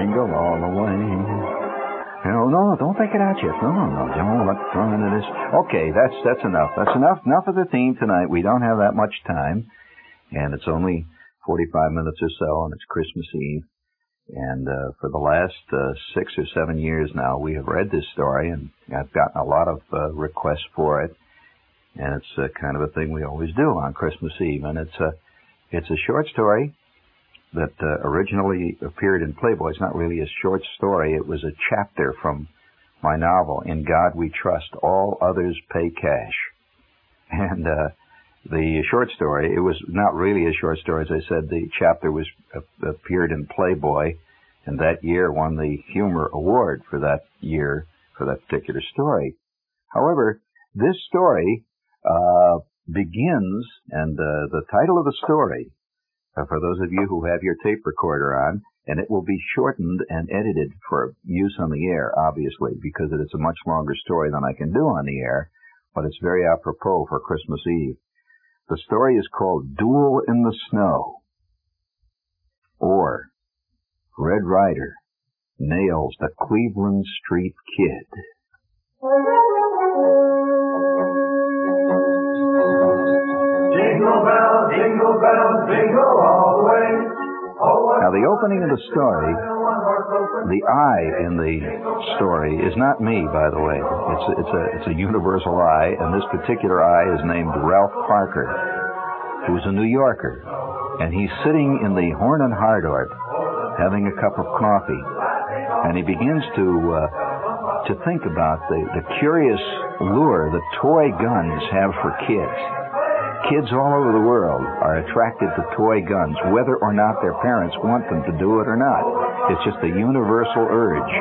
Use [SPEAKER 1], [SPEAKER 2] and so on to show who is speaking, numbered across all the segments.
[SPEAKER 1] jingle all the way. No, don't take it out yet. No. Don't let fun into this. Okay, that's enough. That's enough. Enough of the theme tonight. We don't have that much time, and it's only 45 minutes or so, and it's Christmas Eve. And for the last 6 or 7 years now, we have read this story, and I've gotten a lot of requests for it. And it's kind of a thing we always do on Christmas Eve. And it's a short story that originally appeared in Playboy. It's not really a short story. It was a chapter from my novel, In God We Trust, All Others Pay Cash. And the short story, it was not really a short story. As I said, the chapter appeared in Playboy, and that year won the Humor Award for that year, for that particular story. However, this story begins, and the title of the story, for those of you who have your tape recorder on, and it will be shortened and edited for use on the air, obviously, because it is a much longer story than I can do on the air, but it's very apropos for Christmas Eve. The story is called Duel in the Snow, or Red Ryder Nails the Cleveland Street Kid.
[SPEAKER 2] Jingle bells, jingle bells, jingle all the way.
[SPEAKER 1] Now, the opening of the story, the I in the story is not me, by the way. It's a universal I, and this particular I is named Ralph Parker, who's a New Yorker, and he's sitting in the Horn and Hardart having a cup of coffee, and he begins to think about the curious lure that toy guns have for kids. Kids all over the world are attracted to toy guns, whether or not their parents want them to do it or not. It's just a universal urge.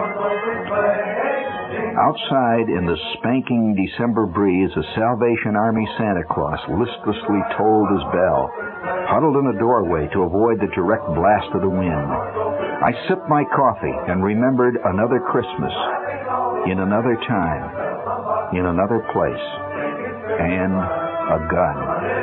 [SPEAKER 1] Outside in the spanking December breeze, a Salvation Army Santa Claus listlessly tolled his bell, huddled in a doorway to avoid the direct blast of the wind. I sipped my coffee and remembered another Christmas, in another time, in another place, and a gun.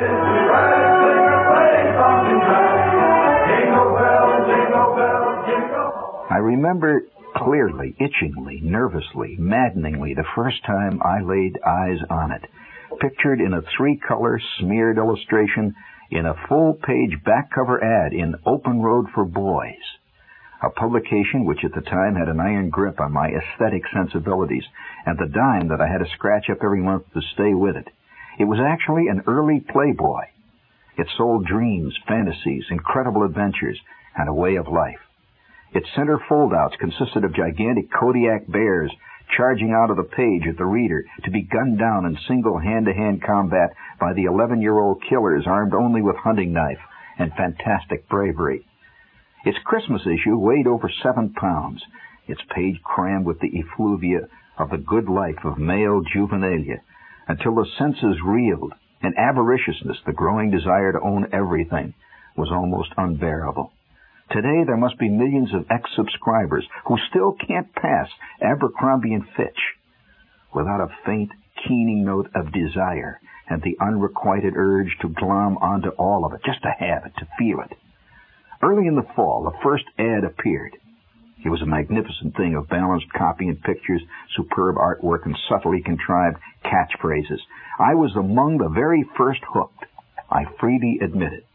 [SPEAKER 1] I remember clearly, itchingly, nervously, maddeningly the first time I laid eyes on it, pictured in a 3-color smeared illustration in a full-page back cover ad in Open Road for Boys, a publication which at the time had an iron grip on my aesthetic sensibilities and the dime that I had to scratch up every month to stay with it. It was actually an early Playboy. It sold dreams, fantasies, incredible adventures, and a way of life. Its center foldouts consisted of gigantic Kodiak bears charging out of the page at the reader to be gunned down in single hand-to-hand combat by the 11-year-old killers armed only with hunting knife and fantastic bravery. Its Christmas issue weighed over 7 pounds, its page crammed with the effluvia of the good life of male juvenilia, until the senses reeled, and avariciousness, the growing desire to own everything, was almost unbearable. Today there must be millions of ex-subscribers who still can't pass Abercrombie & Fitch without a faint, keening note of desire and the unrequited urge to glom onto all of it, just to have it, to feel it. Early in the fall, the first ad appeared. It was a magnificent thing of balanced copy and pictures, superb artwork, and subtly contrived catchphrases. I was among the very first hooked. I freely admit it.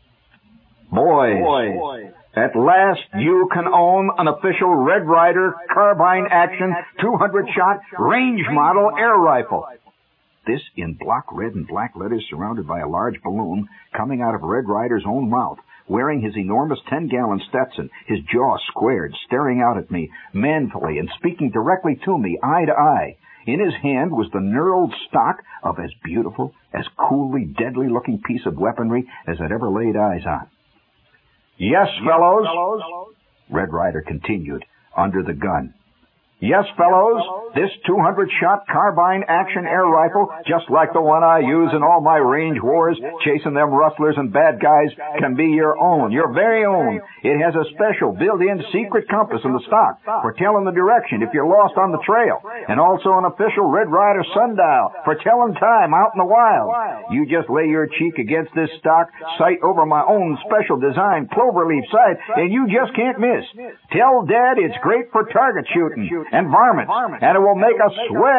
[SPEAKER 1] Boys, at last you can own an official Red Ryder carbine action 200-shot range model air rifle. This in block red and black letters surrounded by a large balloon coming out of Red Ryder's own mouth, wearing his enormous 10-gallon Stetson, his jaw squared, staring out at me manfully and speaking directly to me, eye to eye. In his hand was the knurled stock of as beautiful, as coolly, deadly-looking piece of weaponry as I'd ever laid eyes on. Yes, fellows, Red Ryder continued, under the gun. Yes, fellows, this 200-shot carbine action air rifle, just like the one I use in all my range wars, chasing them rustlers and bad guys, can be your own, your very own. It has a special built-in secret compass in the stock for telling the direction if you're lost on the trail, and also an official Red Ryder sundial for telling time out in the wild. You just lay your cheek against this stock, sight over my own special design cloverleaf sight, and you just can't miss. Tell Dad it's great for target shooting and varmints, and it will make a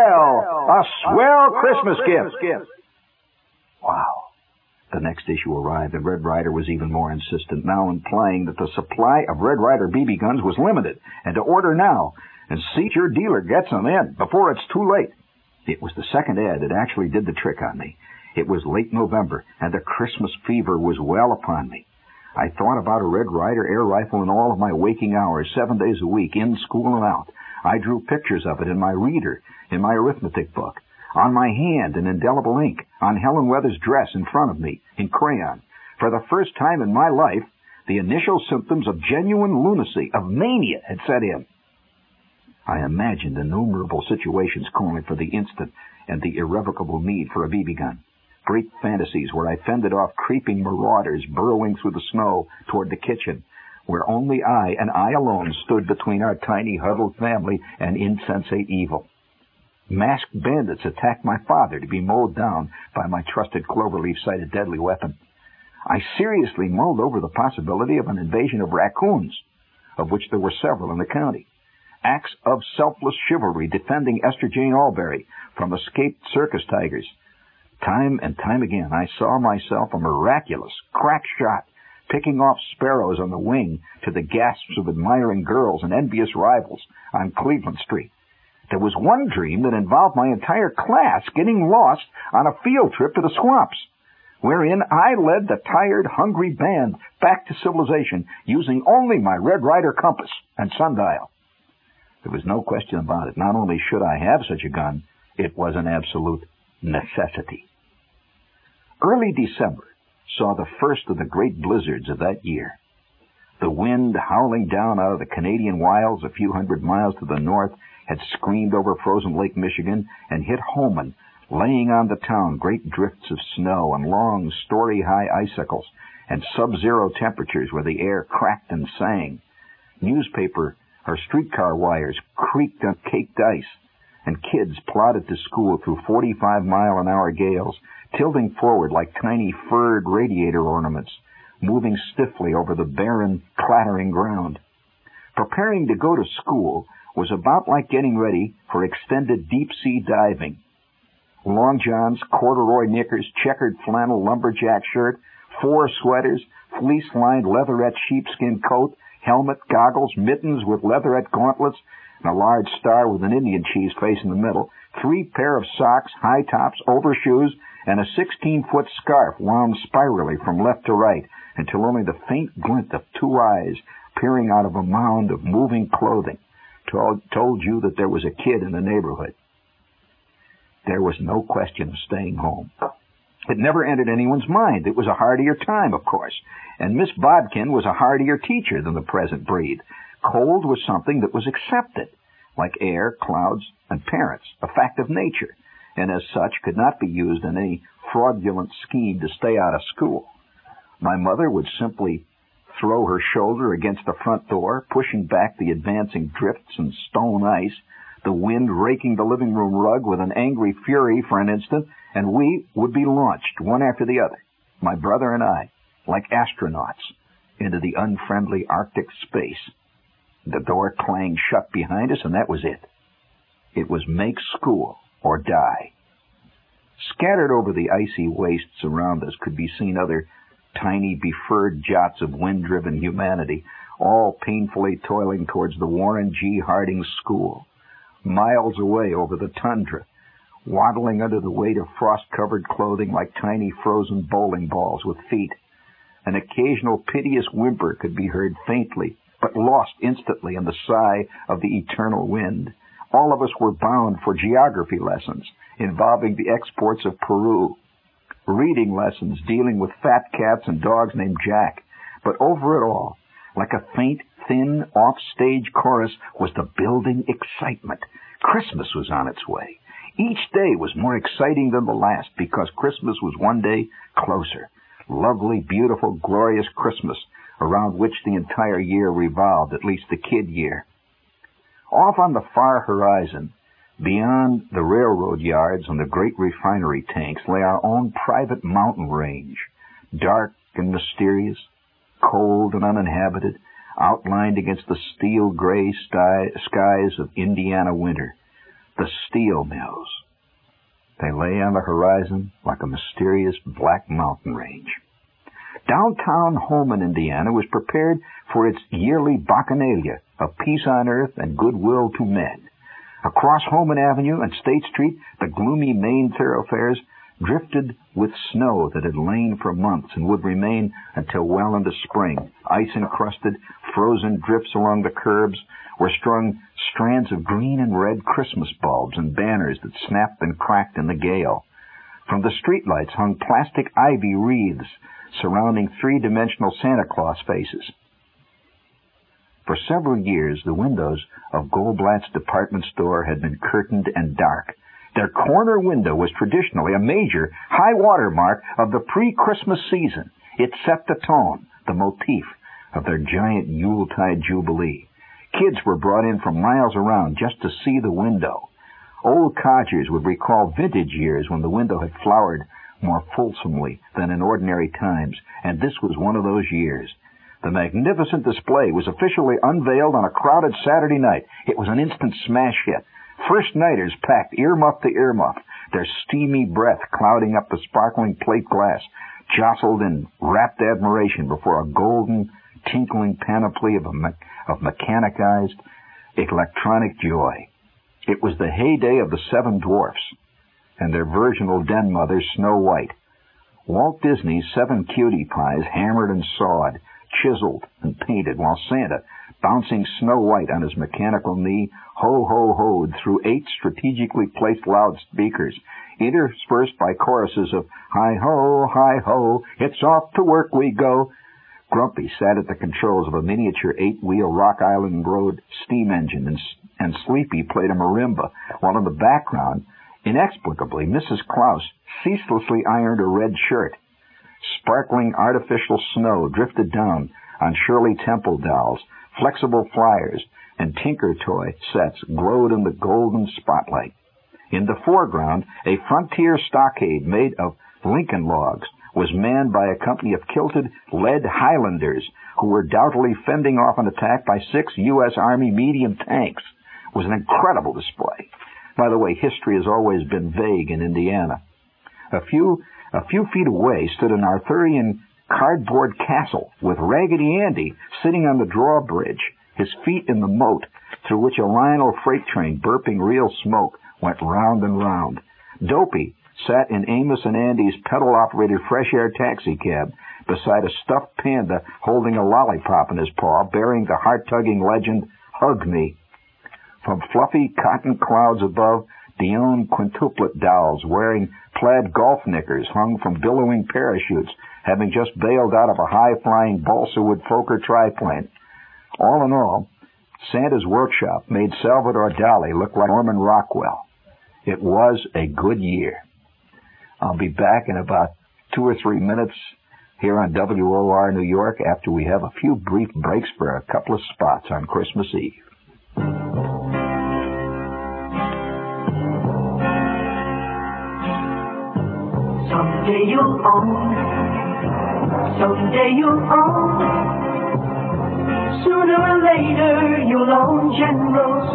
[SPEAKER 1] swell Christmas gift. Wow. The next issue arrived, and Red Ryder was even more insistent, now implying that the supply of Red Ryder BB guns was limited, and to order now, and see your dealer gets them in before it's too late. It was the second ad that actually did the trick on me. It was late November, and the Christmas fever was well upon me. I thought about a Red Ryder air rifle in all of my waking hours, 7 days a week, in school and out. I drew pictures of it in my reader, in my arithmetic book, on my hand in indelible ink, on Helen Weathers' dress in front of me, in crayon. For the first time in my life, the initial symptoms of genuine lunacy, of mania, had set in. I imagined innumerable situations calling for the instant and the irrevocable need for a BB gun. Great fantasies where I fended off creeping marauders burrowing through the snow toward the kitchen, where only I, and I alone, stood between our tiny huddled family and insensate evil. Masked bandits attacked my father to be mowed down by my trusted cloverleaf-sighted deadly weapon. I seriously mulled over the possibility of an invasion of raccoons, of which there were several in the county. Acts of selfless chivalry defending Esther Jane Albury from escaped circus tigers. Time and time again, I saw myself a miraculous crack shot, picking off sparrows on the wing to the gasps of admiring girls and envious rivals on Cleveland Street. There was one dream that involved my entire class getting lost on a field trip to the swamps, wherein I led the tired, hungry band back to civilization using only my Red Ryder compass and sundial. There was no question about it. Not only should I have such a gun, it was an absolute necessity. Early December saw the first of the great blizzards of that year. The wind howling down out of the Canadian wilds a few hundred miles to the north had screamed over frozen Lake Michigan and hit Holmen, laying on the town great drifts of snow and long, story-high icicles and sub-zero temperatures where the air cracked and sang. Newspaper or streetcar wires creaked on caked ice, and kids plodded to school through 45-mile-an-hour gales, tilting forward like tiny furred radiator ornaments, moving stiffly over the barren, clattering ground. Preparing to go to school was about like getting ready for extended deep-sea diving. Long johns, corduroy knickers, checkered flannel lumberjack shirt, 4 sweaters, fleece-lined leatherette sheepskin coat, helmet, goggles, mittens with leatherette gauntlets, and a large star with an Indian cheese face in the middle, 3 pair of socks, high tops, overshoes, and a 16-foot scarf wound spirally from left to right until only the faint glint of 2 eyes peering out of a mound of moving clothing told you that there was a kid in the neighborhood. There was no question of staying home. It never entered anyone's mind. It was a hardier time, of course, and Miss Bodkin was a hardier teacher than the present breed. Cold was something that was accepted, like air, clouds, and parents, a fact of nature, and as such could not be used in any fraudulent scheme to stay out of school. My mother would simply throw her shoulder against the front door, pushing back the advancing drifts and stone ice, the wind raking the living room rug with an angry fury for an instant, and we would be launched, one after the other, my brother and I, like astronauts, into the unfriendly Arctic space. The door clanged shut behind us, and that was it. It was make school or die. Scattered over the icy wastes around us could be seen other tiny, befurred jots of wind-driven humanity, all painfully toiling towards the Warren G. Harding School, miles away over the tundra, waddling under the weight of frost-covered clothing like tiny frozen bowling balls with feet. An occasional piteous whimper could be heard faintly, but lost instantly in the sigh of the eternal wind. All of us were bound for geography lessons involving the exports of Peru, reading lessons dealing with fat cats and dogs named Jack. But over it all, like a faint, thin, off-stage chorus was the building excitement. Christmas was on its way. Each day was more exciting than the last because Christmas was one day closer. Lovely, beautiful, glorious Christmas, around which the entire year revolved, at least the kid year. Off on the far horizon, beyond the railroad yards and the great refinery tanks, lay our own private mountain range, dark and mysterious, cold and uninhabited, outlined against the steel-gray skies of Indiana winter. The steel mills. They lay on the horizon like a mysterious black mountain range. Downtown Holmen, Indiana, was prepared for its yearly bacchanalia of peace on earth and goodwill to men. Across Holmen Avenue and State Street, the gloomy main thoroughfares drifted with snow that had lain for months and would remain until well into spring. Ice-encrusted, frozen drifts along the curbs were strung strands of green and red Christmas bulbs and banners that snapped and cracked in the gale. From the streetlights hung plastic ivy wreaths surrounding three-dimensional Santa Claus faces. For several years, the windows of Goldblatt's department store had been curtained and dark. Their corner window was traditionally a major high-water mark of the pre-Christmas season. It set the tone, the motif of their giant Yuletide jubilee. Kids were brought in from miles around just to see the window. Old codgers would recall vintage years when the window had flowered more fulsomely than in ordinary times, and this was one of those years. The magnificent display was officially unveiled on a crowded Saturday night. It was an instant smash hit. First-nighters packed earmuff to earmuff, their steamy breath clouding up the sparkling plate glass, jostled in rapt admiration before a golden, tinkling panoply of mechanized, electronic joy. It was the heyday of the Seven Dwarfs and their virginal den mother, Snow White. Walt Disney's 7 cutie pies hammered and sawed, chiseled and painted, while Santa, bouncing Snow White on his mechanical knee, ho-ho-hoed through 8 strategically placed loudspeakers, interspersed by choruses of hi-ho, it's off to work we go. Grumpy sat at the controls of a miniature 8-wheel Rock Island Road steam engine, and Sleepy played a marimba, while in the background, inexplicably, Mrs. Klaus ceaselessly ironed a red shirt. Sparkling artificial snow drifted down on Shirley Temple dolls, flexible flyers, and Tinker toy sets glowed in the golden spotlight. In the foreground, a frontier stockade made of Lincoln logs was manned by a company of kilted lead Highlanders who were doubtfully fending off an attack by 6 U.S. Army medium tanks. It was an incredible display. By the way, history has always been vague in Indiana. A few feet away stood an Arthurian cardboard castle with Raggedy Andy sitting on the drawbridge, his feet in the moat, through which a Lionel freight train, burping real smoke, went round and round. Dopey sat in Amos and Andy's pedal-operated fresh air taxi cab beside a stuffed panda holding a lollipop in his paw, bearing the heart-tugging legend, "Hug Me." From fluffy cotton clouds above, Dion quintuplet dolls wearing plaid golf knickers hung from billowing parachutes, having just bailed out of a high-flying balsa wood Fokker triplane. All in all, Santa's workshop made Salvador Dali look like Norman Rockwell. It was a good year. I'll be back in about 2 or 3 minutes here on WOR New York after we have a few brief breaks for a couple of spots on Christmas Eve.
[SPEAKER 3] Someday you'll own, someday you'll own, sooner or later you'll own Generals.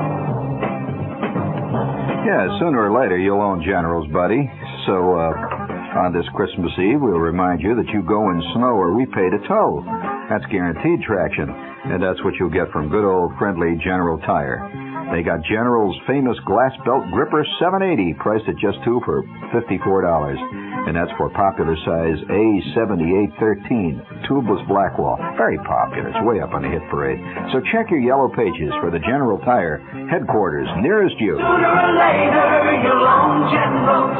[SPEAKER 1] Yeah, sooner or later you'll own Generals, buddy. So, on this Christmas Eve, we'll remind you that you go in snow or we pay to tow. That's guaranteed traction, and that's what you'll get from good old friendly General Tire. They got General's famous glass belt gripper 780, priced at just $2 for $54. And that's for popular size A7813, tubeless Blackwall. Very popular. It's way up on the hit parade. So check your yellow pages for the General Tire headquarters nearest you.
[SPEAKER 3] Sooner or later you'll own Generals.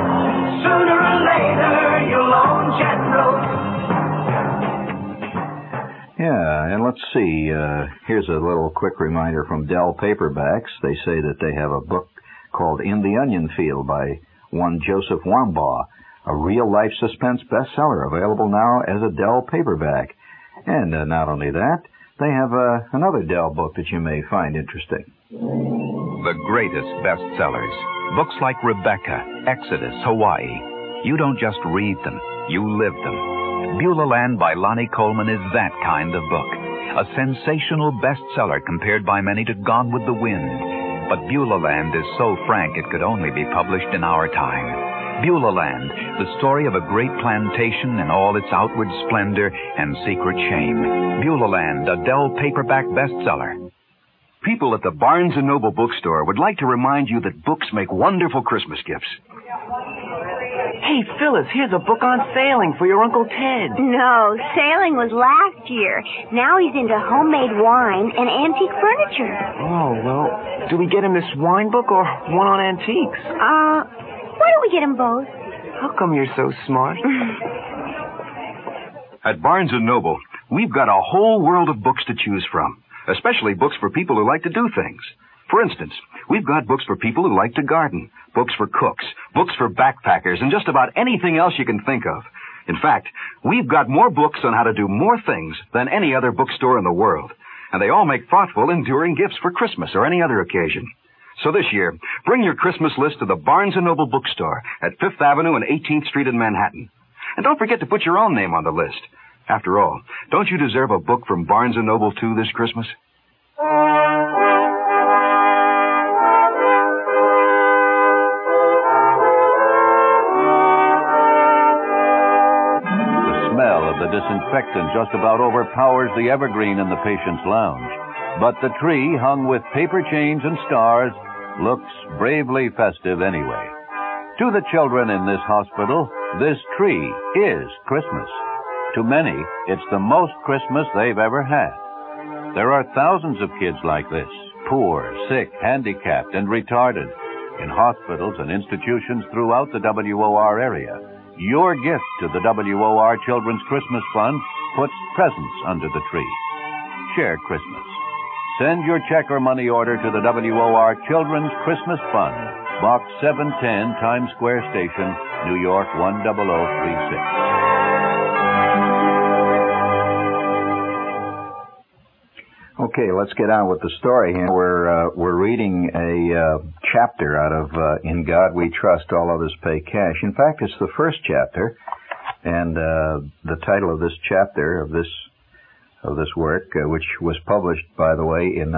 [SPEAKER 3] Sooner or later you'll own Generals.
[SPEAKER 1] let's see. Here's a little quick reminder from Dell Paperbacks. They say that they have a book called In the Onion Field by one Joseph Wambaugh, a real-life suspense bestseller available now as a Dell paperback. And not only that, they have another Dell book that you may find interesting.
[SPEAKER 4] The greatest bestsellers. Books like Rebecca, Exodus, Hawaii. You don't just read them, you live them. Beulah Land by Lonnie Coleman is that kind of book. A sensational bestseller compared by many to Gone with the Wind. But Beulah Land is so frank it could only be published in our time. Beulah Land, the story of a great plantation in all its outward splendor and secret shame. Beulah Land, a Dell paperback bestseller.
[SPEAKER 5] People at the Barnes & Noble bookstore would like to remind you that books make wonderful Christmas gifts.
[SPEAKER 6] Hey, Phyllis, here's a book on sailing for your Uncle Ted.
[SPEAKER 7] No, sailing was last year. Now he's into homemade wine and antique furniture.
[SPEAKER 6] Oh, well, do we get him this wine book or one on antiques?
[SPEAKER 7] Why don't we get him both?
[SPEAKER 6] How come you're so smart?
[SPEAKER 5] At Barnes & Noble, we've got a whole world of books to choose from, especially books for people who like to do things. For instance, we've got books for people who like to garden, books for cooks, books for backpackers, and just about anything else you can think of. In fact, we've got more books on how to do more things than any other bookstore in the world. And they all make thoughtful, enduring gifts for Christmas or any other occasion. So this year, bring your Christmas list to the Barnes & Noble bookstore at 5th Avenue and 18th Street in Manhattan. And don't forget to put your own name on the list. After all, don't you deserve a book from Barnes & Noble, too, this Christmas?
[SPEAKER 8] The disinfectant just about overpowers the evergreen in the patient's lounge. But the tree, hung with paper chains and stars, looks bravely festive anyway. To the children in this hospital, this tree is Christmas. To many, it's the most Christmas they've ever had. There are thousands of kids like this, poor, sick, handicapped, and retarded, in hospitals and institutions throughout the WOR area. Your gift to the WOR Children's Christmas Fund puts presents under the tree. Share Christmas. Send your check or money order to the WOR Children's Christmas Fund, Box 710, Times Square Station, New York 10036.
[SPEAKER 1] Okay, let's get on with the story here. We're reading a chapter out of In God We Trust, All Others Pay Cash. In fact, it's the first chapter, and the title of this chapter of this work, which was published, by the way, in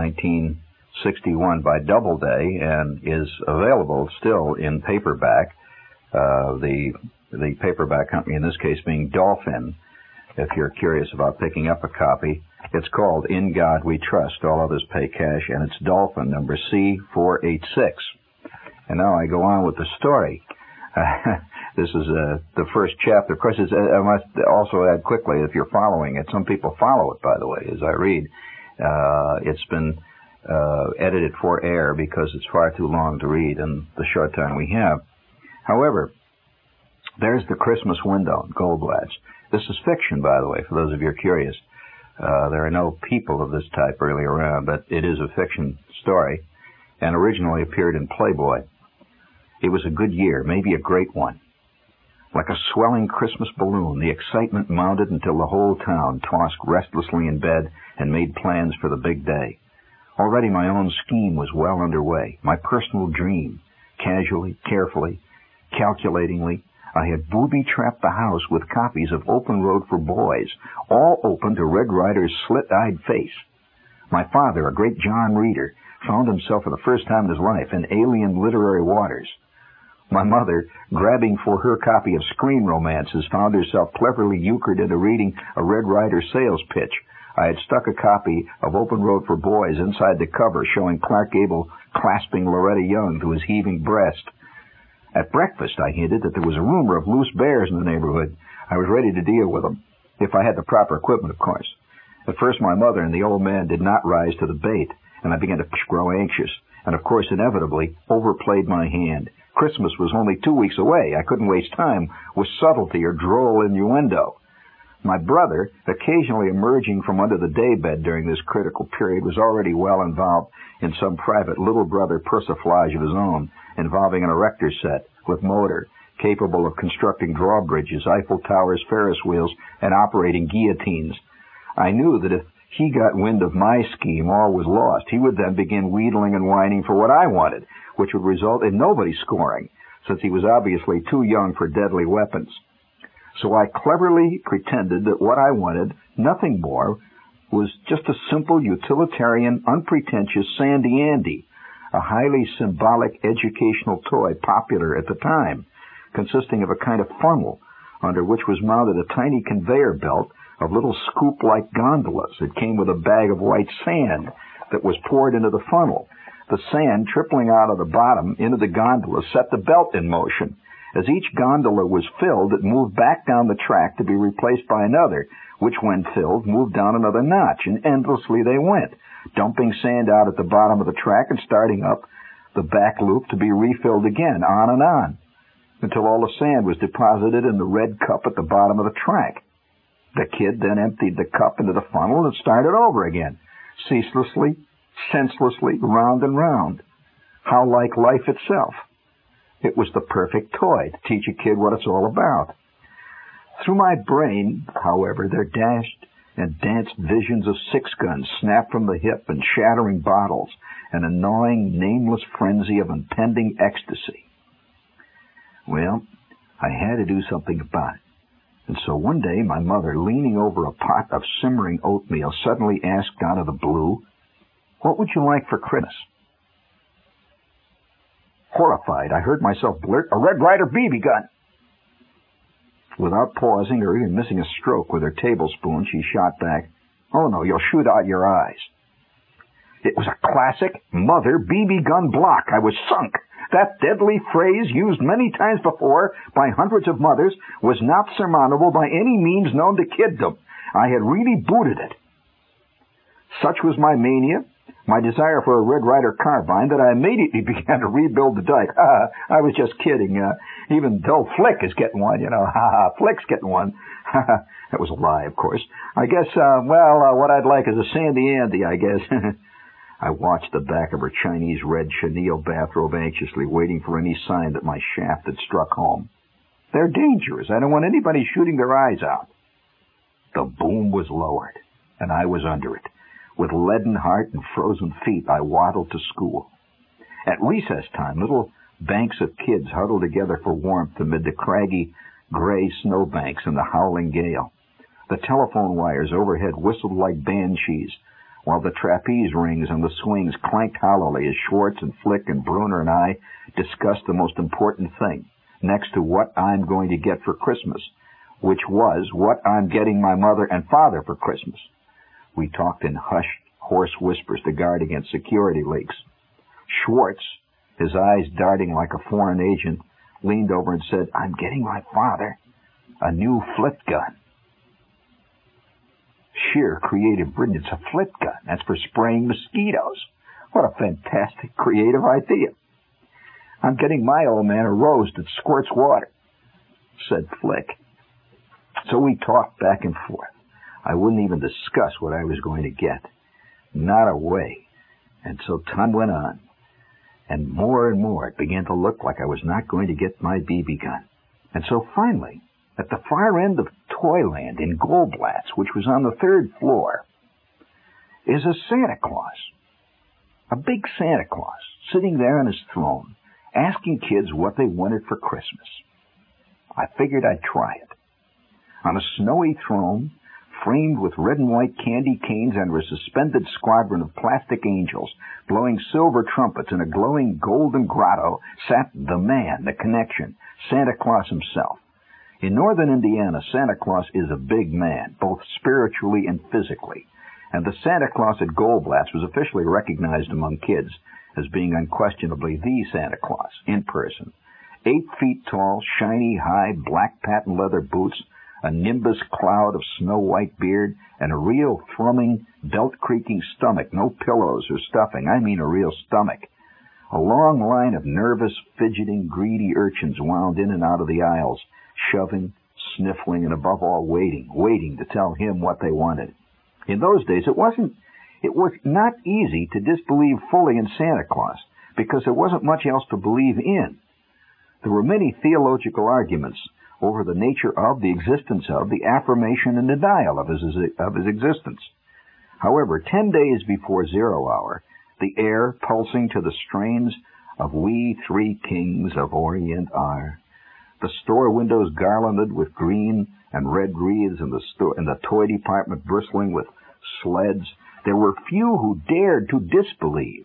[SPEAKER 1] 1961 by Doubleday and is available still in paperback. The paperback company in this case being Dolphin. If you're curious about picking up a copy, it's called In God We Trust, All Others Pay Cash, and it's Dolphin, number C486. And now I go on with the story. This is the first chapter. Of course, I must also add quickly, if you're following it, some people follow it, by the way, as I read. It's been edited for air because it's far too long to read in the short time we have. However, there's the Christmas window in Goldblatt's. This is fiction, by the way, for those of you who are curious. There are no people of this type really around, but it is a fiction story, and originally appeared in Playboy. It was a good year, maybe a great one. Like a swelling Christmas balloon, the excitement mounted until the whole town tossed restlessly in bed and made plans for the big day. Already my own scheme was well underway, my personal dream. Casually, carefully, calculatingly, I had booby-trapped the house with copies of Open Road for Boys, all open to Red Ryder's slit-eyed face. My father, a great John reader, found himself for the first time in his life in alien literary waters. My mother, grabbing for her copy of Screen Romances, found herself cleverly euchred into reading a Red Ryder sales pitch. I had stuck a copy of Open Road for Boys inside the cover, showing Clark Gable clasping Loretta Young to his heaving breast. At breakfast, I hinted that there was a rumor of loose bears in the neighborhood. I was ready to deal with them, if I had the proper equipment, of course. At first, my mother and the old man did not rise to the bait, and I began to grow anxious, and of course, inevitably, overplayed my hand. Christmas was only 2 weeks away. I couldn't waste time with subtlety or droll innuendo. My brother, occasionally emerging from under the daybed during this critical period, was already well involved in some private little brother persiflage of his own, involving an erector set with motor, capable of constructing drawbridges, Eiffel Towers, Ferris wheels, and operating guillotines. I knew that if he got wind of my scheme, all was lost. He would then begin wheedling and whining for what I wanted, which would result in nobody scoring, since he was obviously too young for deadly weapons. So I cleverly pretended that what I wanted, nothing more, was just a simple, utilitarian, unpretentious Sandy Andy, a highly symbolic educational toy popular at the time, consisting of a kind of funnel under which was mounted a tiny conveyor belt of little scoop-like gondolas. It came with a bag of white sand that was poured into the funnel. The sand, trickling out of the bottom into the gondola, set the belt in motion. As each gondola was filled, it moved back down the track to be replaced by another, which, when filled, moved down another notch, and endlessly they went, dumping sand out at the bottom of the track and starting up the back loop to be refilled again, on, until all the sand was deposited in the red cup at the bottom of the track. The kid then emptied the cup into the funnel and started over again, ceaselessly, senselessly, round and round. How like life itself. It was the perfect toy to teach a kid what it's all about. Through my brain, however, there dashed and danced visions of six-guns snapped from the hip and shattering bottles, and a gnawing, nameless frenzy of impending ecstasy. Well, I had to do something about it. And so one day my mother, leaning over a pot of simmering oatmeal, suddenly asked out of the blue, "What would you like for Christmas?" Horrified, I heard myself blurt, "A Red Ryder BB gun!" Without pausing or even missing a stroke with her tablespoon, she shot back, "Oh no, you'll shoot out your eyes." It was a classic mother BB gun block. I was sunk. That deadly phrase, used many times before by hundreds of mothers, was not surmountable by any means known to kiddom. I had really booted it. Such was my mania, my desire for a Red Ryder carbine, that I immediately began to rebuild the dike. I was just kidding. Even though Flick is getting one, Flick's getting one. That was a lie, of course. I guess, what I'd like is a Sandy Andy, I guess. I watched the back of her Chinese red chenille bathrobe anxiously, waiting for any sign that my shaft had struck home. They're dangerous. I don't want anybody shooting their eyes out. The boom was lowered, and I was under it. With leaden heart and frozen feet, I waddled to school. At recess time, little banks of kids huddled together for warmth amid the craggy, gray snowbanks and the howling gale. The telephone wires overhead whistled like banshees, while the trapeze rings and the swings clanked hollowly as Schwartz and Flick and Bruner and I discussed the most important thing, next to what I'm going to get for Christmas, which was what I'm getting my mother and father for Christmas. We talked in hushed, hoarse whispers to guard against security leaks. Schwartz, his eyes darting like a foreign agent, leaned over and said, "I'm getting my father a new flit gun." Sheer creative brilliance. A flit gun. That's for spraying mosquitoes. What a fantastic creative idea. "I'm getting my old man a rose that squirts water," said Flick. So we talked back and forth. I wouldn't even discuss what I was going to get. Not a way. And so time went on. And more it began to look like I was not going to get my BB gun. And so finally, at the far end of Toyland in Goldblatt's, which was on the 3rd floor, is a Santa Claus. A big Santa Claus, sitting there on his throne, asking kids what they wanted for Christmas. I figured I'd try it. On a snowy throne, framed with red and white candy canes under a suspended squadron of plastic angels, blowing silver trumpets in a glowing golden grotto, sat the man, the connection, Santa Claus himself. In northern Indiana, Santa Claus is a big man, both spiritually and physically, and the Santa Claus at Goldblatt's was officially recognized among kids as being unquestionably the Santa Claus, in person. 8 feet tall, shiny, high, black patent leather boots, a nimbus cloud of snow-white beard, and a real thrumming, belt-creaking stomach, no pillows or stuffing, I mean a real stomach. A long line of nervous, fidgeting, greedy urchins wound in and out of the aisles, shoving, sniffling, and above all, waiting to tell him what they wanted. In those days, it was not easy to disbelieve fully in Santa Claus, because there wasn't much else to believe in. There were many theological arguments over the nature of, the existence of, the affirmation and denial of his existence. However, 10 days before 0 hour, the air pulsing to the strains of "We Three Kings of Orient Are," the store windows garlanded with green and red wreaths, and the toy department bristling with sleds, there were few who dared to disbelieve.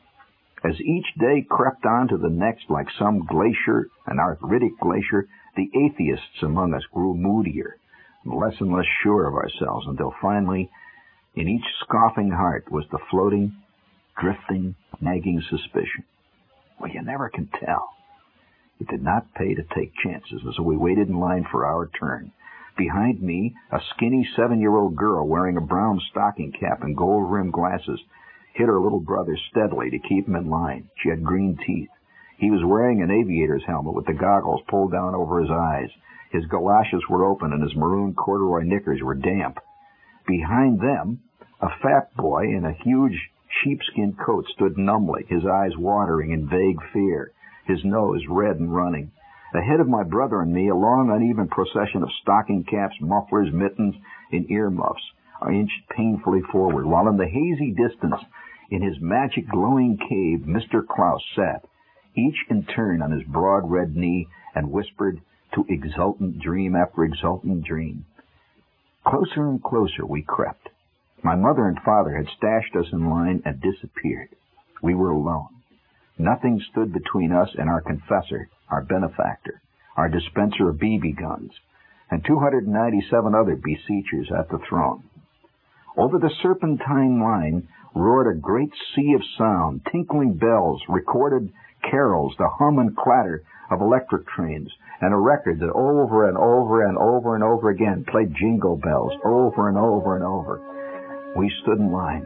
[SPEAKER 1] As each day crept on to the next like some glacier, an arthritic glacier, the atheists among us grew moodier, and less sure of ourselves, until finally, in each scoffing heart was the floating, drifting, nagging suspicion. Well, you never can tell. It did not pay to take chances, and so we waited in line for our turn. Behind me, a skinny 7-year-old girl wearing a brown stocking cap and gold-rimmed glasses hit her little brother steadily to keep him in line. She had green teeth. He was wearing an aviator's helmet with the goggles pulled down over his eyes. His galoshes were open and his maroon corduroy knickers were damp. Behind them, a fat boy in a huge sheepskin coat stood numbly, his eyes watering in vague fear, his nose red and running. Ahead of my brother and me, a long, uneven procession of stocking caps, mufflers, mittens, and earmuffs inched painfully forward, while in the hazy distance, in his magic glowing cave, Mr. Klaus sat, each in turn on his broad red knee, and whispered to exultant dream after exultant dream. Closer and closer we crept. My mother and father had stashed us in line and disappeared. We were alone. Nothing stood between us and our confessor, our benefactor, our dispenser of BB guns, and 297 other beseechers at the throne. Over the serpentine line roared a great sea of sound, tinkling bells, recorded carols, the hum and clatter of electric trains, and a record that over and over and over and over again played Jingle Bells over and over and over. We stood in line.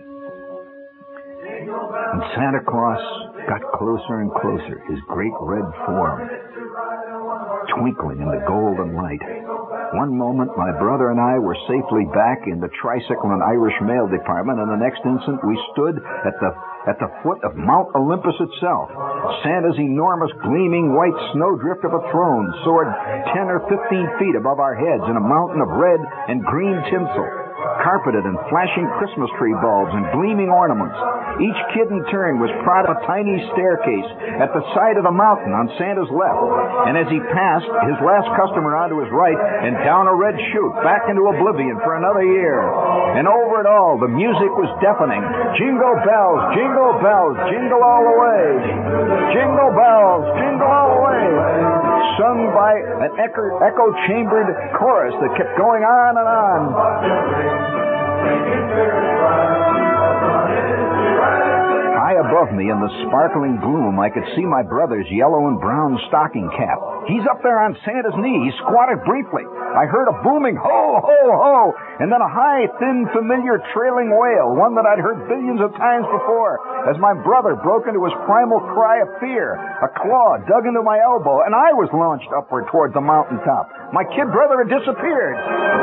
[SPEAKER 1] And Santa Claus got closer and closer, his great red form twinkling in the golden light. One moment, my brother and I were safely back in the tricycle and Irish mail department, and the next instant we stood at the foot of Mount Olympus itself. Santa's enormous, gleaming white snowdrift of a throne soared 10 or 15 feet above our heads in a mountain of red and green tinsel, carpeted in flashing Christmas tree bulbs and gleaming ornaments. Each kid in turn was proud of a tiny staircase at the side of the mountain on Santa's left, and as he passed, his last customer onto his right, and down a red chute back into oblivion for another year. And over it all, the music was deafening. Jingle bells, jingle all the way. Jingle bells, jingle all the way. Sung by an echo-chambered chorus that kept going on and on. High above me in the sparkling gloom, I could see my brother's yellow and brown stocking cap. He's up there on Santa's knee. He squatted briefly. I heard a booming ho, ho, ho, and then a high, thin, familiar trailing wail, one that I'd heard billions of times before, as my brother broke into his primal cry of fear. A claw dug into my elbow, and I was launched upward toward the mountaintop. My kid brother had disappeared.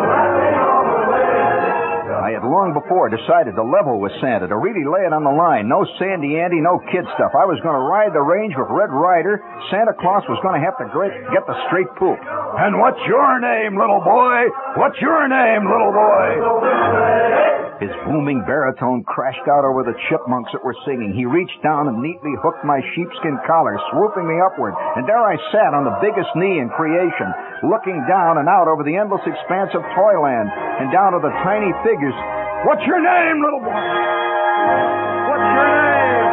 [SPEAKER 1] I had long before decided to level with Santa, to really lay it on the line. No Sandy Andy, no kid stuff. I was going to ride the range with Red Ryder. Santa Claus was going to have to get the straight poop.
[SPEAKER 2] And what's your name, little boy? What's your name, little boy?
[SPEAKER 1] His booming baritone crashed out over the chipmunks that were singing. He reached down and neatly hooked my sheepskin collar, swooping me upward. And there I sat on the biggest knee in creation, looking down and out over the endless expanse of Toyland and down to the tiny figures. What's your name, little boy? What's your name?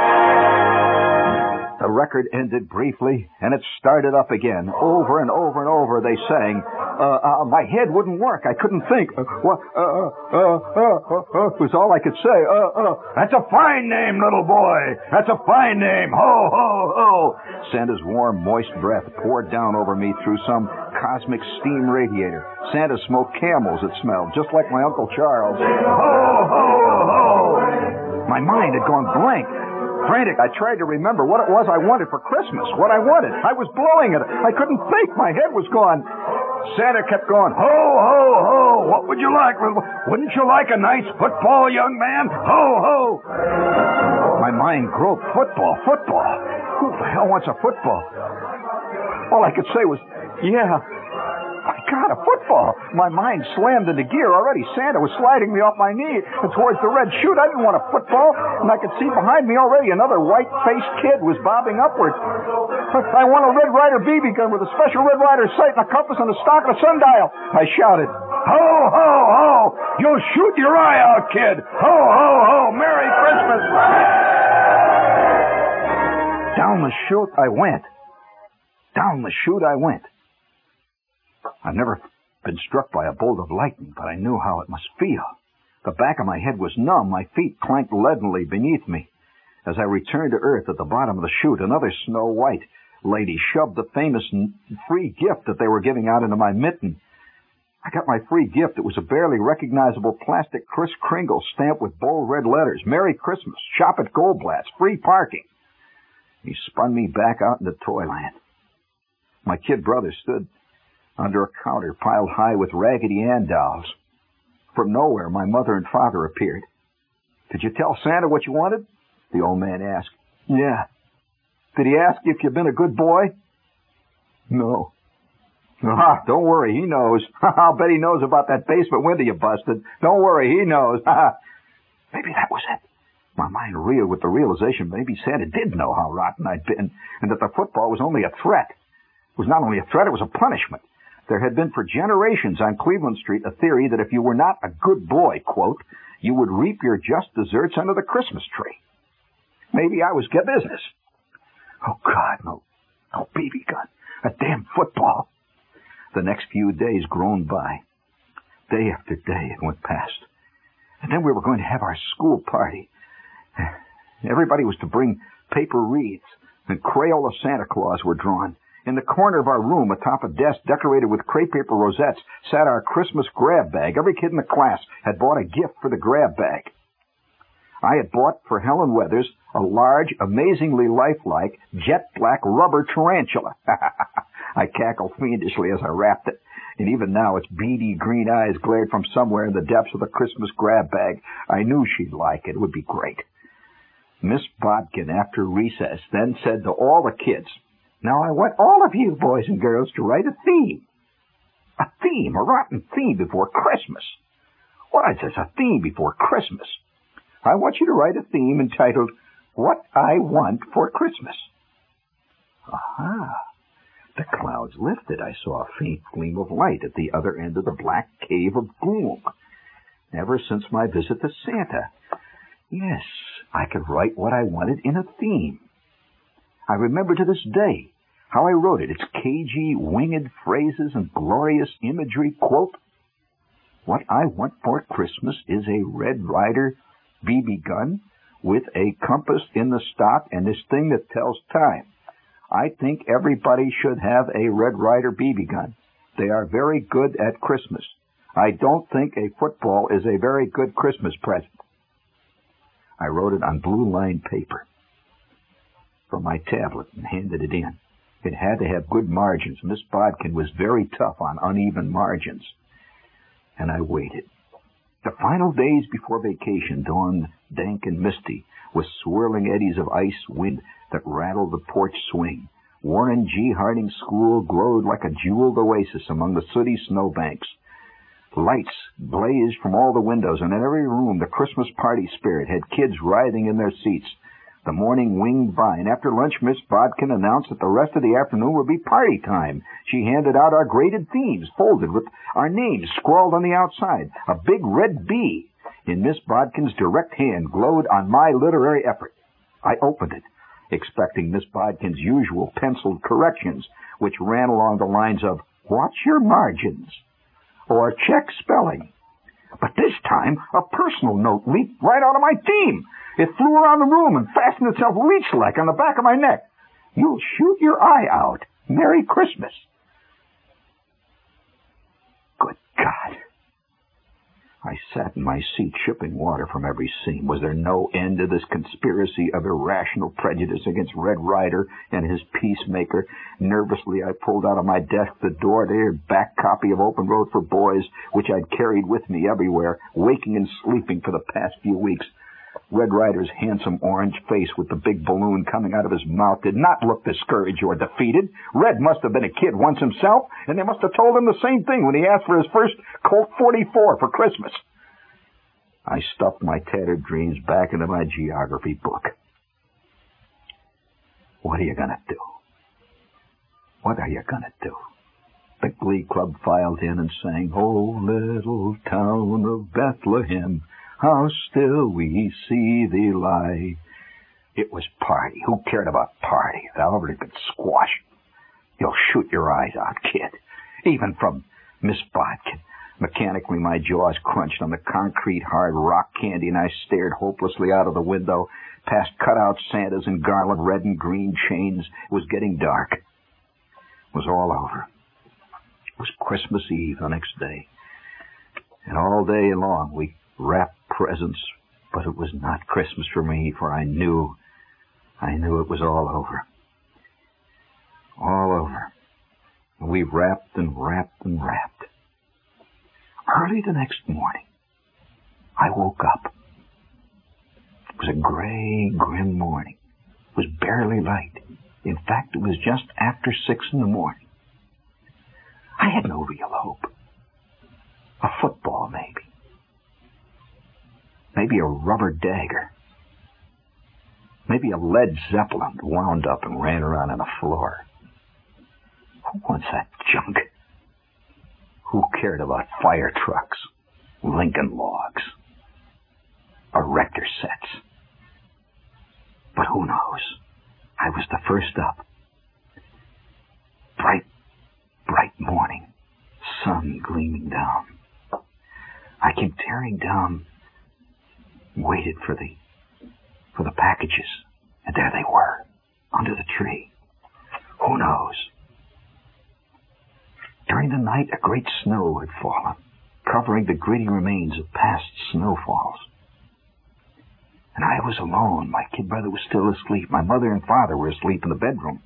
[SPEAKER 1] The record ended briefly, and it started up again. Over and over and over they sang. My head wouldn't work. I couldn't think. Was all I could say.
[SPEAKER 2] That's a fine name, little boy. That's a fine name. Ho, ho, ho.
[SPEAKER 1] Santa's warm, moist breath poured down over me through some cosmic steam radiator. Santa smoked camels, it smelled, just like my Uncle Charles.
[SPEAKER 2] Ho, ho, ho.
[SPEAKER 1] My mind had gone blank. Frantic, I tried to remember what it was I wanted for Christmas, what I wanted. I was blowing it. I couldn't think. My head was gone.
[SPEAKER 2] Santa kept going, ho, ho, ho. What would you like, little boy? Wouldn't you like a nice football, young man? Ho, ho. My mind groped. Football. Who the hell wants a football? All I could say was, yeah. My God, a football. My mind slammed into gear already. Santa was sliding me off my knee towards the red chute. I didn't want a football, and I could see behind me already another white-faced kid was bobbing upward. I want a Red Ryder BB gun with a special Red Ryder sight and a compass and a stock and a sundial. I shouted, ho, ho, ho. You'll shoot your eye out, kid. Ho, ho, ho. Merry Christmas. Down the chute I went. I've never been struck by a bolt of lightning, but I knew how it must feel. The back of my head was numb. My feet clanked leadenly beneath me. As I returned to earth at the bottom of the chute, another Snow White lady shoved the famous free gift that they were giving out into my mitten. I got my free gift. It was a barely recognizable plastic Kris Kringle stamped with bold red letters. Merry Christmas. Shop at Goldblatt's. Free parking. He spun me back out into Toyland. My kid brother stood under a counter piled high with Raggedy Ann dolls. From nowhere, my mother and father appeared. Did you tell Santa what you wanted? The old man asked. Yeah. Did he ask if you've been a good boy? No. Ah, don't worry, he knows. I'll bet he knows about that basement window you busted. Don't worry, he knows. Maybe that was it. My mind reeled with the realization maybe Santa did know how rotten I'd been, and that the football was only a threat. It was not only a threat, it was a punishment. There had been for generations on Cleveland Street a theory that if you were not a good boy, quote, you would reap your just deserts under the Christmas tree. Maybe I was get business. Oh, God, no BB gun. A damn football. The next few days groaned by. Day after day it went past. And then we were going to have our school party. Everybody was to bring paper wreaths, and Crayola Santa Claus were drawn. In the corner of our room, atop a desk decorated with crepe paper rosettes, sat our Christmas grab bag. Every kid in the class had bought a gift for the grab bag. I had bought for Helen Weathers a large, amazingly lifelike, jet black rubber tarantula. I cackled fiendishly as I wrapped it, and even now its beady green eyes glared from somewhere in the depths of the Christmas grab bag. I knew she'd like it. It would be great. Miss Bodkin, after recess, then said to all the kids, now I want all of you boys and girls to write a theme. A theme, a rotten theme before Christmas. What I says, a theme before Christmas. I want you to write a theme entitled, What I Want for Christmas. Aha. The clouds lifted. I saw a faint gleam of light at the other end of the black cave of gloom. Ever since my visit to Santa. Yes, I could write what I wanted in a theme. I remember to this day how I wrote it. Its cagey, winged phrases and glorious imagery. Quote, what I want for Christmas is a Red Ryder BB gun with a compass in the stock and this thing that tells time. I think everybody should have a Red Ryder BB gun. They are very good at Christmas. I don't think a football is a very good Christmas present. I wrote it on blue-lined paper from my tablet and handed it in. It had to have good margins. Miss Bodkin was very tough on uneven margins. And I waited. The final days before vacation dawned dank and misty, with swirling eddies of ice wind that rattled the porch swing. Warren G. Harding School glowed like a jeweled oasis among the sooty snowbanks. Lights blazed from all the windows, and in every room the Christmas party spirit had kids writhing in their seats. The morning winged by, and after lunch Miss Bodkin announced that the rest of the afternoon would be party time. She handed out our graded themes, folded with our names scrawled on the outside. A big red B in Miss Bodkin's direct hand glowed on my literary effort. I opened it, expecting Miss Bodkin's usual penciled corrections, which ran along the lines of, watch your margins, or check spelling. But this time, a personal note leaped right out of my theme. It flew around the room and fastened itself leech-like on the back of my neck. You'll shoot your eye out. Merry Christmas. Good God.
[SPEAKER 1] I sat in my seat, shipping water from every seam. Was there no end to this conspiracy of irrational prejudice against Red Ryder and his peacemaker? Nervously, I pulled out of my desk the door-dated back copy of Open Road for Boys, which I'd carried with me everywhere, waking and sleeping for the past few weeks. Red Ryder's handsome orange face with the big balloon coming out of his mouth did not look discouraged or defeated. Red must have been a kid once himself, and they must have told him the same thing when he asked for his first Colt 44 for Christmas. I stuffed my tattered dreams back into my geography book. What are you going to do? What are you going to do? The Glee Club filed in and sang, "Oh, little town of Bethlehem, how still we see thee lie." It was party. Who cared about party? It had already been squashed. You'll shoot your eyes out, kid. Even from Miss Bodkin. Mechanically, my jaws crunched on the concrete, hard rock candy, and I stared hopelessly out of the window, past cutout Santas and garland red and green chains. It was getting dark. It was all over. It was Christmas Eve the next day. And all day long we wrapped presents, but it was not Christmas for me, for I knew it was all over. All over. And we wrapped and wrapped and wrapped. Early the next morning, I woke up. It was a gray, grim morning. It was barely light. In fact, it was just after 6 in the morning. I had no real hope. A football, maybe. Maybe a rubber dagger. Maybe a Led Zeppelin wound up and ran around on the floor. Who wants that junk? Who cared about fire trucks, Lincoln logs, erector sets? But who knows? I was the first up. Bright, bright morning, sun gleaming down. I came tearing down, waited for the packages, and there they were, under the tree. Who knows? During the night, a great snow had fallen, covering the gritty remains of past snowfalls. And I was alone. My kid brother was still asleep. My mother and father were asleep in the bedroom.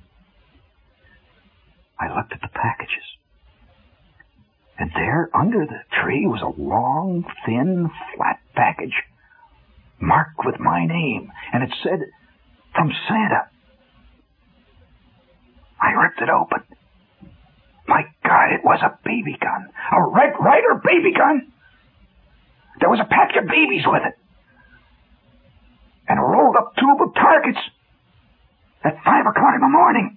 [SPEAKER 1] I looked at the packages. And there, under the tree, was a long, thin, flat package marked with my name. And it said, "From Santa." I ripped it open. My God, it was a baby gun. A Red Ryder baby gun. There was a pack of babies with it. And a rolled up tube of targets at 5 o'clock in the morning.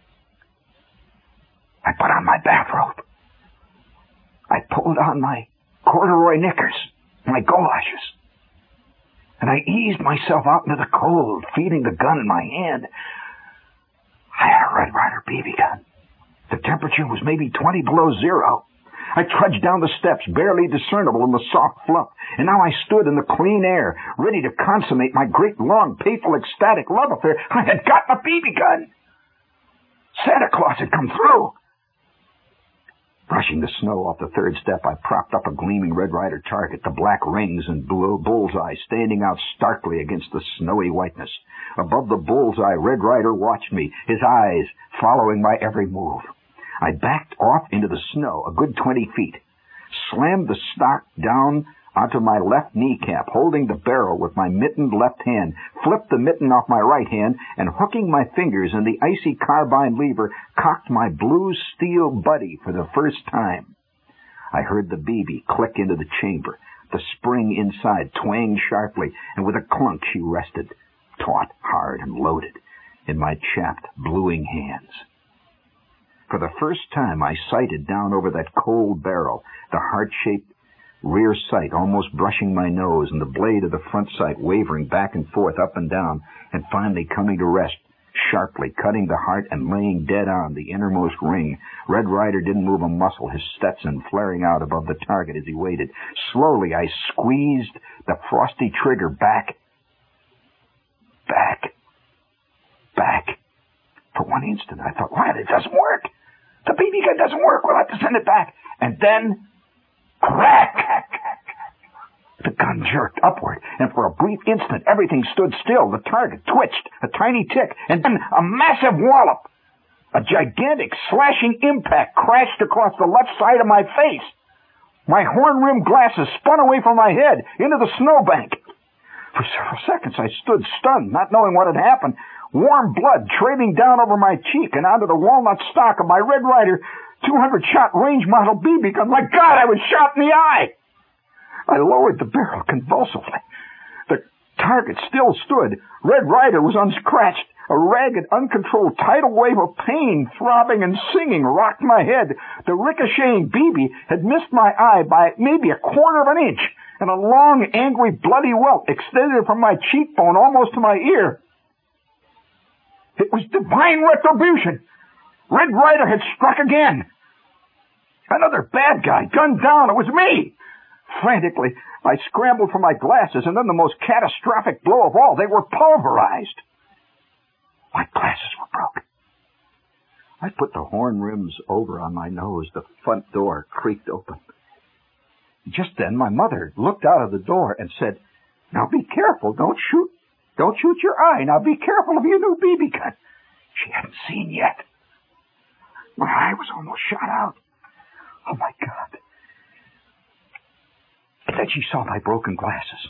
[SPEAKER 1] I put on my bathrobe. I pulled on my corduroy knickers, my galoshes. And I eased myself out into the cold, feeling the gun in my hand. I had a Red Ryder BB gun. The temperature was maybe 20 below zero. I trudged down the steps, barely discernible in the soft fluff, and now I stood in the clean air, ready to consummate my great, long, painful, ecstatic love affair. I had gotten a BB gun. Santa Claus had come through. Brushing the snow off the third step, I propped up a gleaming Red Ryder target, the black rings and blue bullseye standing out starkly against the snowy whiteness. Above the bullseye, Red Ryder watched me, his eyes following my every move. I backed off into the snow a good 20 feet, slammed the stock down onto my left kneecap, holding the barrel with my mittened left hand, flipped the mitten off my right hand, and hooking my fingers in the icy carbine lever, cocked my blue steel buddy for the first time. I heard the BB click into the chamber, the spring inside twang sharply, and with a clunk she rested, taut, hard, and loaded, in my chapped, bluing hands. For the first time I sighted down over that cold barrel, the heart-shaped rear sight almost brushing my nose, and the blade of the front sight wavering back and forth, up and down, and finally coming to rest, sharply cutting the heart and laying dead on the innermost ring. Red Ryder didn't move a muscle, his Stetson flaring out above the target as he waited. Slowly I squeezed the frosty trigger back. For one instant I thought, what? It doesn't work. The BB gun doesn't work. We'll have to send it back. And then, crack!
[SPEAKER 2] The gun jerked upward, and for a brief instant, everything stood still. The target twitched, a tiny tick, and then a massive wallop. A gigantic, slashing impact crashed across the left side of my face. My horn-rimmed glasses spun away from my head into the snowbank. For several seconds, I stood stunned, not knowing what had happened. Warm blood trailing down over my cheek and onto the walnut stock of my Red Ryder 200-shot range model BB gun. My God, I was shot in the eye! I lowered the barrel convulsively. The target still stood. Red Ryder was unscratched. A ragged, uncontrolled tidal wave of pain, throbbing and singing, rocked my head. The ricocheting BB had missed my eye by maybe a quarter of an inch, and a long, angry, bloody welt extended from my cheekbone almost to my ear. It was divine retribution. Red Ryder had struck again. Another bad guy, gunned down. It was me. Frantically, I scrambled for my glasses, and then the most catastrophic blow of all, they were pulverized. My glasses were broken. I put the horn rims over on my nose. The front door creaked open. Just then, my mother looked out of the door and said, "Now be careful. Don't shoot your eye. Now be careful of your new BB gun." She hadn't seen yet. My eye was almost shot out. Oh, my God. And then she saw my broken glasses.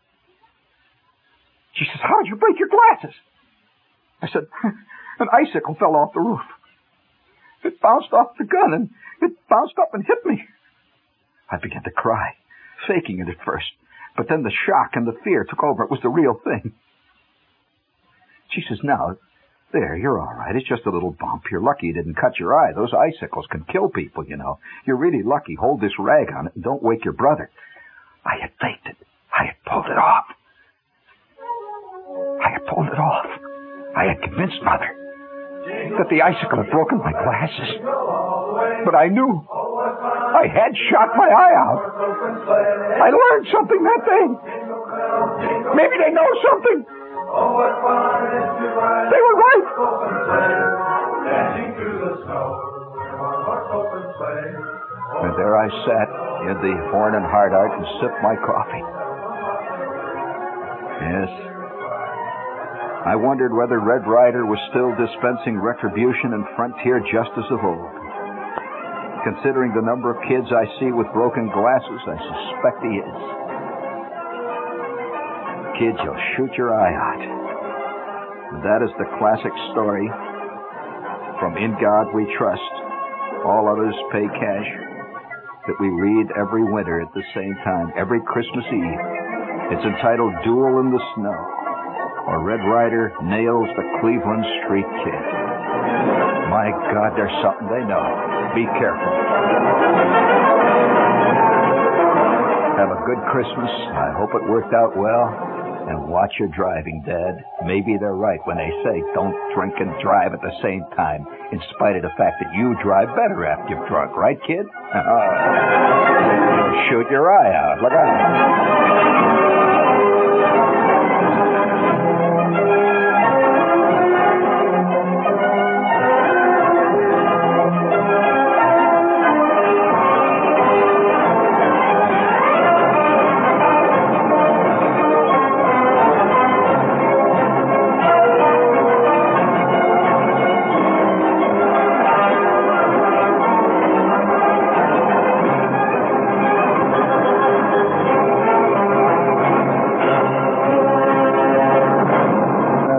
[SPEAKER 2] She says, "How did you break your glasses?" I said, "An icicle fell off the roof. It bounced off the gun, and it bounced up and hit me." I began to cry, faking it at first. But then the shock and the fear took over. It was the real thing. She says, "Now, there, you're all right. It's just a little bump. You're lucky you didn't cut your eye. Those icicles can kill people, you know. You're really lucky. Hold this rag on it and don't wake your brother." I had faked it. I had pulled it off. I had convinced Mother that the icicle had broken my glasses. But I knew I had shot my eye out. I learned something that day. Maybe they know something. They were right. And there I sat in the Horn and Hardart and sipped my coffee. Yes. I wondered whether Red Ryder was still dispensing retribution and frontier justice of old. Considering the number of kids I see with broken glasses, I suspect he is. Kids, you'll shoot your eye out. And that is the classic story from In God We Trust, All Others Pay Cash, that we read every winter at the same time, every Christmas Eve. It's entitled Duel in the Snow, or Red Ryder Nails the Cleveland Street Kid. My God, there's something they know. Be careful. Have a good Christmas. I hope it worked out well. And watch your driving, Dad. Maybe they're right when they say don't drink and drive at the same time, in spite of the fact that you drive better after you've drunk, right, kid? You'll shoot your eye out. Look out.